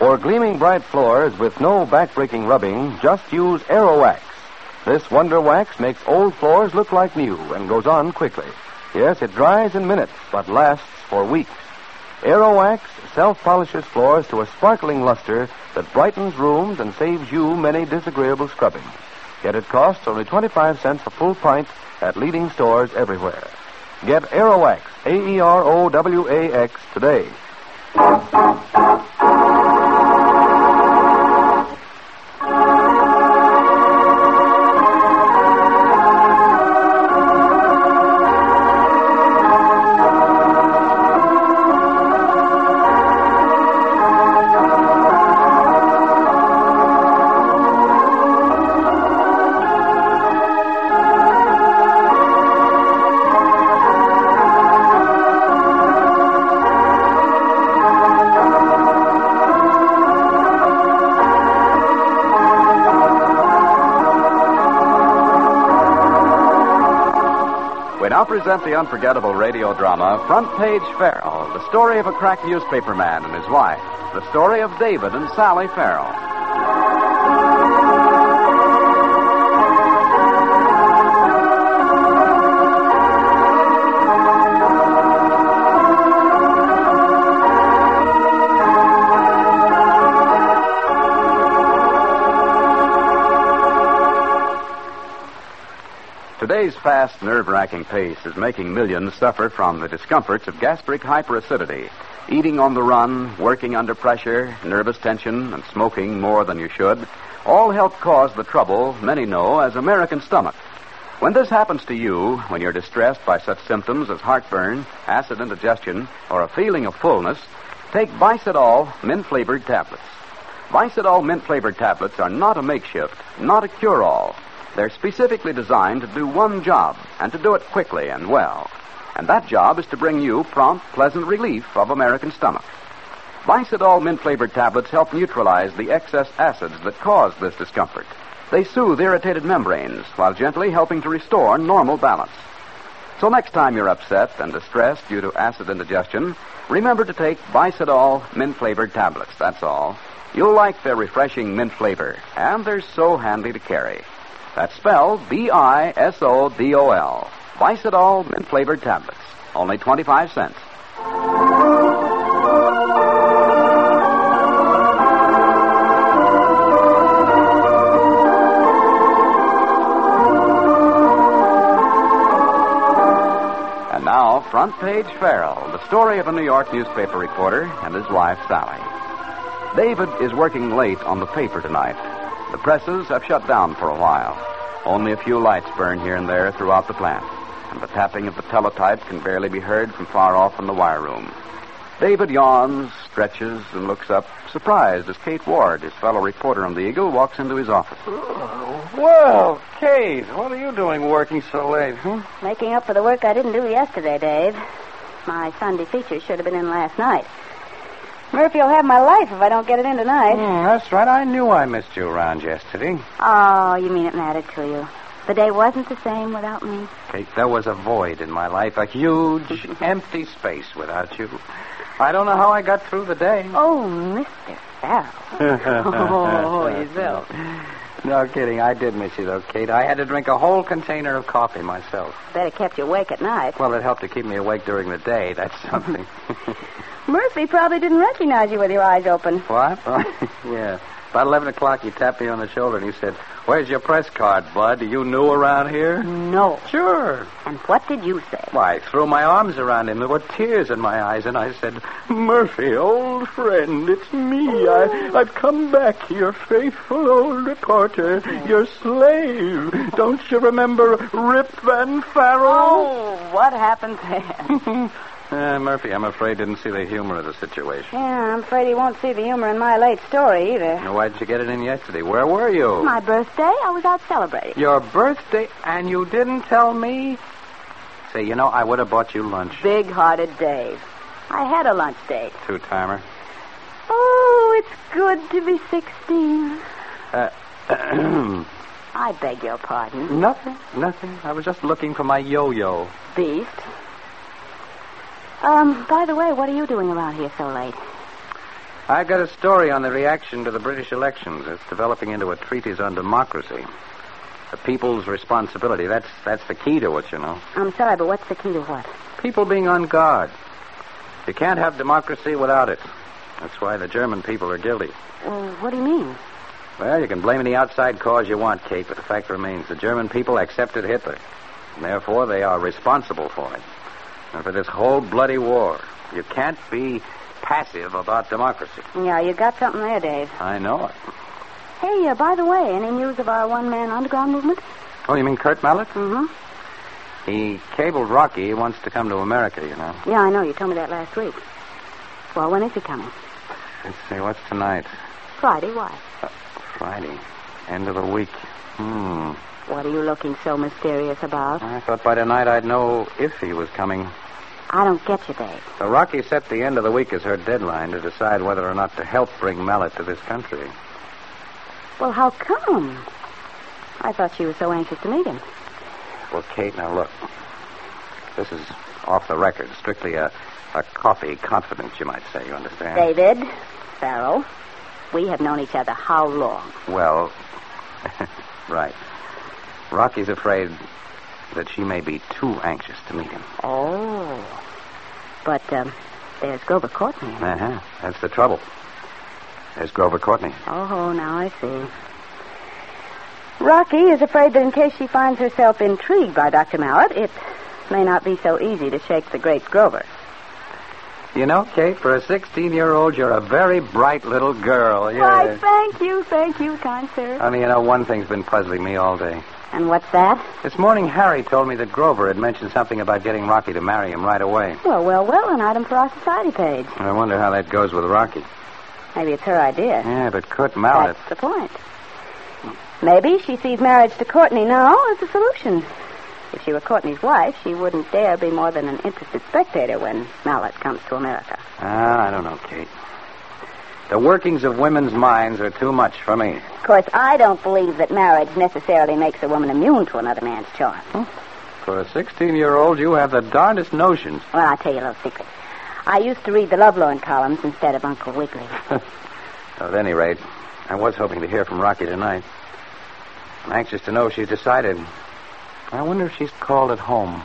For gleaming bright floors with no back-breaking rubbing, just use Aerowax. This wonder wax makes old floors look like new and goes on quickly. Yes, it dries in minutes, but lasts for weeks. Aerowax self-polishes floors to a sparkling luster that brightens rooms and saves you many disagreeable scrubbings. Yet it costs only 25 cents a full pint at leading stores everywhere. Get Aerowax, Aerowax, today. We now present the unforgettable radio drama, Front Page Farrell, the story of a crack newspaperman and his wife, the story of David and Sally Farrell. Today's fast, nerve-wracking pace is making millions suffer from the discomforts of gastric hyperacidity. Eating on the run, working under pressure, nervous tension, and smoking more than you should all help cause the trouble many know as American stomach. When this happens to you, when you're distressed by such symptoms as heartburn, acid indigestion, or a feeling of fullness, take Bicidol mint-flavored tablets. Bicidol mint-flavored tablets are not a makeshift, not a cure-all. They're specifically designed to do one job, and to do it quickly and well. And that job is to bring you prompt, pleasant relief of American stomach. Bicidol mint-flavored tablets help neutralize the excess acids that cause this discomfort. They soothe irritated membranes while gently helping to restore normal balance. So next time you're upset and distressed due to acid indigestion, remember to take Bicidol mint-flavored tablets, that's all. You'll like their refreshing mint flavor, and they're so handy to carry. That's spelled Bisodol. Bicidol mint-flavored tablets. Only 25 cents. And now, Front Page Farrell, the story of a New York newspaper reporter and his wife, Sally. David is working late on the paper tonight. The presses have shut down for a while. Only a few lights burn here and there throughout the plant, and the tapping of the teletype can barely be heard from far off in the wire room. David yawns, stretches, and looks up, surprised as Kate Ward, his fellow reporter on the Eagle, walks into his office. Oh, well, Kate, what are you doing working so late, Making up for the work I didn't do yesterday, Dave. My Sunday feature should have been in last night. Murphy will have my life if I don't get it in tonight. That's right. I knew I missed you around yesterday. Oh, you mean it mattered to you? The day wasn't the same without me? Kate, there was a void in my life, a huge, empty space without you. I don't know how I got through the day. Oh, Mr. Farrell. Oh, yourself. No kidding. I did miss you, though, Kate. I had to drink a whole container of coffee myself. Bet it kept you awake at night. Well, it helped to keep me awake during the day. That's something. Murphy probably didn't recognize you with your eyes open. What? Yeah. About 11 o'clock, he tapped me on the shoulder and he said, "Where's your press card, bud? Are you new around here?" No. Sure. And what did you say? Why, I threw my arms around him. There were tears in my eyes, and I said, "Murphy, old friend, it's me. I've come back, your faithful old reporter, your slave. Don't you remember Rip Van Farrell?" Oh, what happened there? Murphy, I'm afraid, didn't see the humor of the situation. Yeah, I'm afraid he won't see the humor in my late story either. Now, why didn't you get it in yesterday? Where were you? My birthday. I was out celebrating. Your birthday, and you didn't tell me? Say, I would have bought you lunch. Big-hearted Dave. I had a lunch date. Two-timer. Oh, it's good to be 16. I beg your pardon. Nothing. I was just looking for my yo-yo. Beast. By the way, what are you doing around here so late? I got a story on the reaction to the British elections. It's developing into a treatise on democracy. The people's responsibility. That's the key to it, you know. I'm sorry, but what's the key to what? People being on guard. You can't have democracy without it. That's why the German people are guilty. Well, what do you mean? Well, you can blame any outside cause you want, Kate, but the fact remains the German people accepted Hitler. And therefore, they are responsible for it. And for this whole bloody war. You can't be passive about democracy. Yeah, you got something there, Dave. I know it. Hey, by the way, any news of our one-man underground movement? Oh, you mean Kurt Mallet? Mm-hmm. He cabled Rocky. He wants to come to America, you know. Yeah, I know. You told me that last week. Well, when is he coming? Let's see, what's tonight? Friday. Why? Friday. End of the week. What are you looking so mysterious about? I thought by tonight I'd know if he was coming. I don't get you, Dave. So Rocky set the end of the week as her deadline to decide whether or not to help bring Mallet to this country. Well, how come? I thought she was so anxious to meet him. Well, Kate, now look. This is off the record. Strictly a coffee confidence, you might say. You understand? David, Farrell, we have known each other how long? Well, right. Rocky's afraid that she may be too anxious to meet him. Oh. But, there's Grover Courtney. Uh-huh. That's the trouble. There's Grover Courtney. Oh, now I see. Rocky is afraid that in case she finds herself intrigued by Dr. Mallet, it may not be so easy to shake the great Grover. You know, Kate, for a 16-year-old, you're a very bright little girl. Why, thank you, kind sir. Only, you know, one thing's been puzzling me all day. And what's that? This morning, Harry told me that Grover had mentioned something about getting Rocky to marry him right away. Well, an item for our society page. I wonder how that goes with Rocky. Maybe it's her idea. Yeah, but Kurt Mallet... That's the point. Maybe she sees marriage to Courtney now as a solution. If she were Courtney's wife, she wouldn't dare be more than an interested spectator when Mallet comes to America. I don't know, Kate. The workings of women's minds are too much for me. Of course, I don't believe that marriage necessarily makes a woman immune to another man's charm. For a 16-year-old, you have the darndest notions. Well, I'll tell you a little secret. I used to read the Lovelorn columns instead of Uncle Wiggily. At any rate, I was hoping to hear from Rocky tonight. I'm anxious to know if she's decided. I wonder if she's called at home.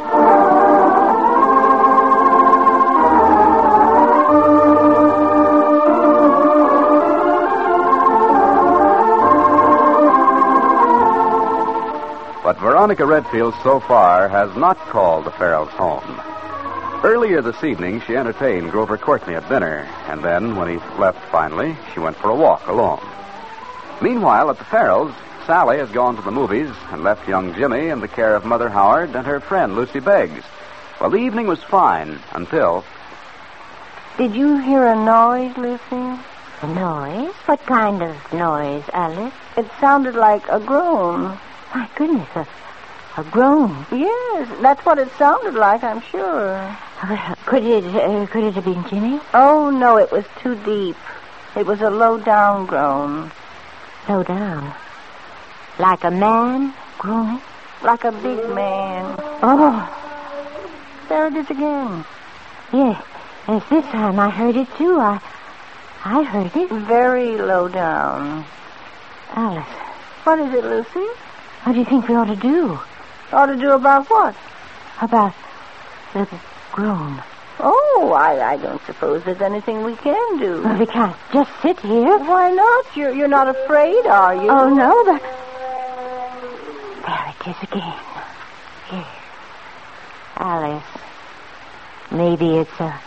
But Veronica Redfield, so far, has not called the Farrells home. Earlier this evening, she entertained Grover Courtney at dinner, and then, when he left finally, she went for a walk alone. Meanwhile, at the Farrells, Sally has gone to the movies and left young Jimmy in the care of Mother Howard and her friend Lucy Beggs. Well, the evening was fine until... Did you hear a noise, Lucy? A noise? What kind of noise, Alice? It sounded like a groan. My goodness, a groan. Yes, that's what it sounded like, I'm sure. Could it have been Jimmy? Oh, no, it was too deep. It was a low-down groan. Low down? Like a man groaning? Like a big man. Oh. There it is again. Yes, this time I heard it, too. I heard it. Very low down. Alice. What is it, Lucy? What do you think we ought to do? Ought to do about what? About the groan. Oh, I don't suppose there's anything we can do. Well, we can't just sit here. Why not? You're not afraid, are you? Oh, no, but... There it is again. Here. Alice. Maybe it's a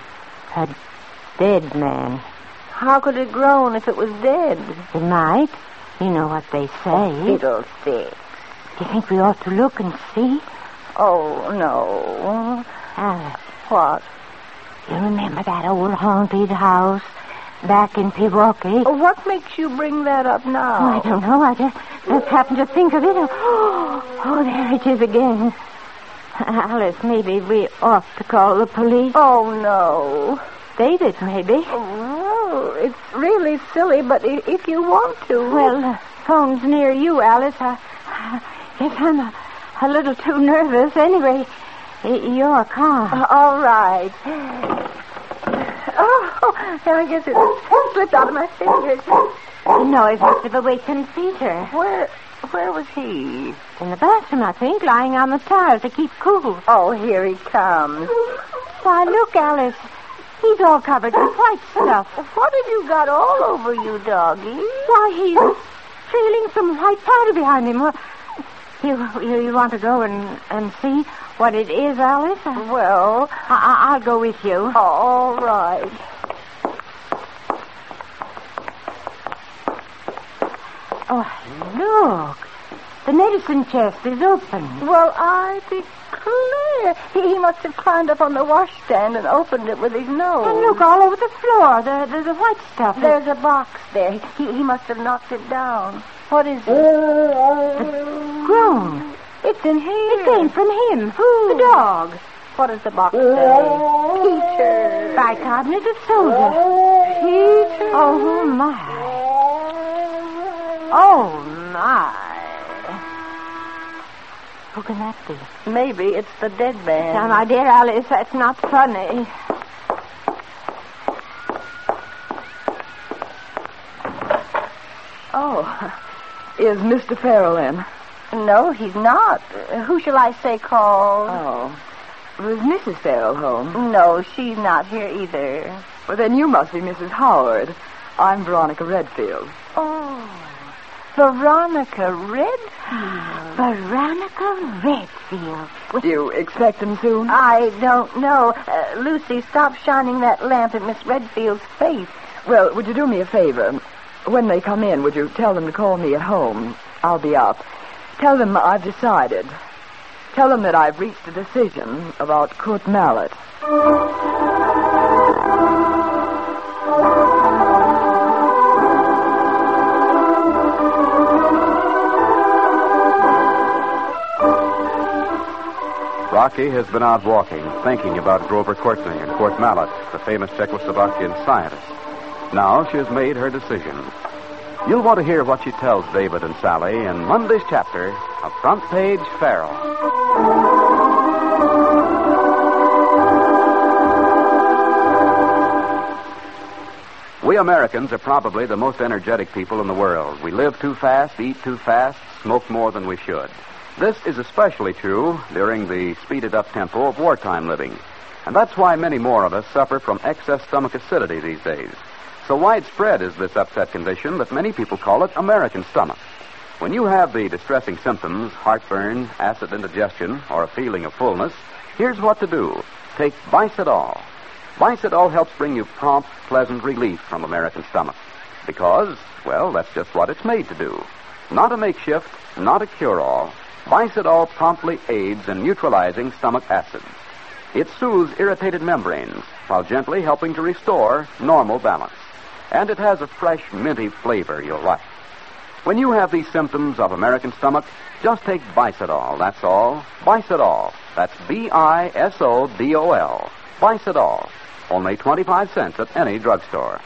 dead man. How could it groan if it was dead? It might. You know what they say. Fiddlesticks. Do you think we ought to look and see? Oh, no. Alice. What? You remember that old haunted house back in Pewaukee? Oh, what makes you bring that up now? Oh, I don't know. I just happened to think of it. Oh, there it is again. Alice, maybe we ought to call the police. Oh, no. David, maybe. Oh, it's really silly, but if you want to... Well, the phone's near you, Alice. I guess I'm a little too nervous. Anyway, you're calm. All right. Oh, Oh, I guess it slipped out of my fingers. The noise must have awakened Peter. Where was he? In the bathroom, I think, lying on the tile to keep cool. Oh, here he comes. Why, look, Alice. He's all covered with white stuff. What have you got all over you, doggy? Why, he's trailing some white powder behind him. Well, you want to go and see what it is, Alice? Well, I'll go with you. All right. Oh, look. The medicine chest is open. Well, I declare. He must have climbed up on the washstand and opened it with his nose. And look, all over the floor, the white stuff. There's a box there. He must have knocked it down. What is it? The groan. It's in here. It came from him. Who? The dog. What does the box say? Peter. Bicarbonate of soda. Peter. Oh, my. Oh, my. Who can that be? Maybe it's the dead man. Now, my dear Alice, that's not funny. Oh, is Mr. Farrell in? No, he's not. Who shall I say called? Oh, was Mrs. Farrell home? No, she's not here either. Well, then you must be Mrs. Howard. I'm Veronica Redfield. Oh, Veronica Redfield. Veronica Redfield. Do you expect him soon? I don't know. Lucy, stop shining that lamp at Miss Redfield's face. Well, would you do me a favor? When they come in, would you tell them to call me at home? I'll be up. Tell them I've decided. Tell them that I've reached a decision about Kurt Mallet. Rocky has been out walking, thinking about Grover Courtney and Kurt Mallet, the famous Czechoslovakian scientist. Now she has made her decision. You'll want to hear what she tells David and Sally in Monday's chapter of Front Page Farrell. We Americans are probably the most energetic people in the world. We live too fast, eat too fast, smoke more than we should. This is especially true during the speeded-up tempo of wartime living. And that's why many more of us suffer from excess stomach acidity these days. So widespread is this upset condition that many people call it American stomach. When you have the distressing symptoms, heartburn, acid indigestion, or a feeling of fullness, here's what to do. Take Bicidol. Bicidol helps bring you prompt, pleasant relief from American stomach. Because, well, that's just what it's made to do. Not a makeshift, not a cure-all. Bicidol promptly aids in neutralizing stomach acids. It soothes irritated membranes while gently helping to restore normal balance. And it has a fresh, minty flavor you'll like. When you have these symptoms of American stomach, just take Bicidol, that's all. Bicidol. That's Bisodol. Bicidol. Only 25 cents at any drugstore.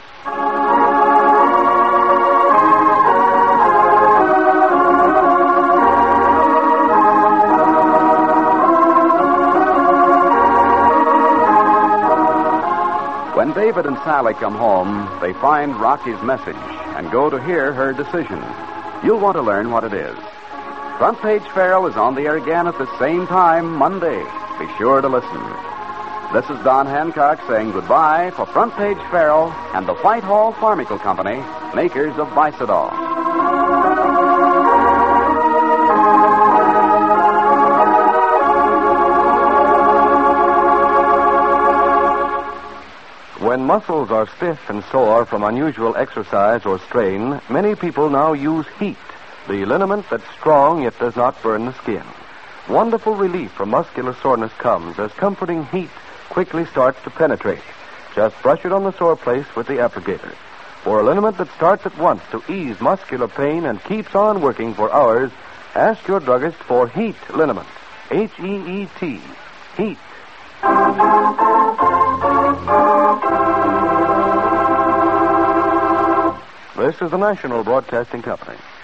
When David and Sally come home, they find Rocky's message and go to hear her decision. You'll want to learn what it is. Front Page Farrell is on the air again at the same time Monday. Be sure to listen. This is Don Hancock saying goodbye for Front Page Farrell and the Whitehall Pharmaceutical Company, makers of Bicidol. When muscles are stiff and sore from unusual exercise or strain, many people now use heat, the liniment that's strong yet does not burn the skin. Wonderful relief from muscular soreness comes as comforting heat quickly starts to penetrate. Just brush it on the sore place with the applicator. For a liniment that starts at once to ease muscular pain and keeps on working for hours, ask your druggist for Heat Liniment. H-E-E-T. Heat. This is the National Broadcasting Company.